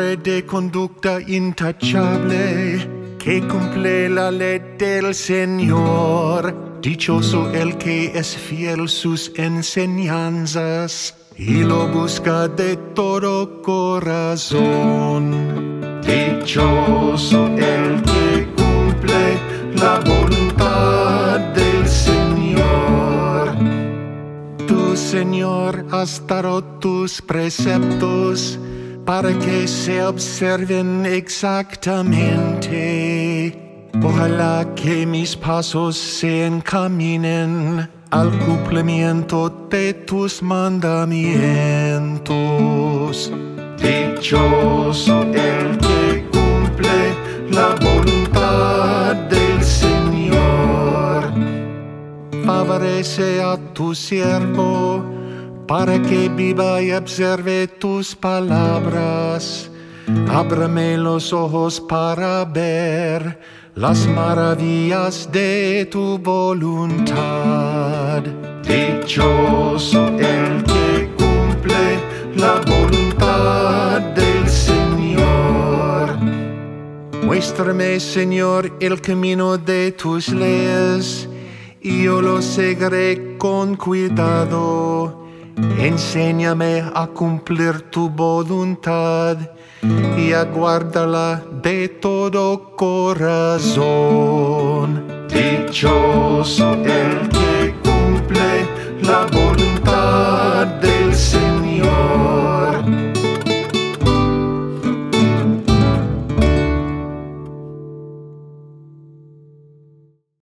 hombre de conducta intachable, que cumple la ley del Señor. Dichoso el que es fiel sus enseñanzas y lo busca de todo corazón. Dichoso el que cumple la voluntad del Señor. Tu Señor has dado tus preceptos para que se observen exactamente. Ojalá que mis pasos se encaminen al cumplimiento de tus mandamientos. Dichoso el que cumple la voluntad del Señor. Favorece a tu siervo para que viva y observe tus palabras. Ábreme los ojos para ver las maravillas de tu voluntad. Dichoso el que cumple la voluntad del Señor. Muéstrame, Señor, el camino de tus leyes, y yo lo seguiré con cuidado. Enséñame a cumplir tu voluntad y a guardarla de todo corazón. Dichoso el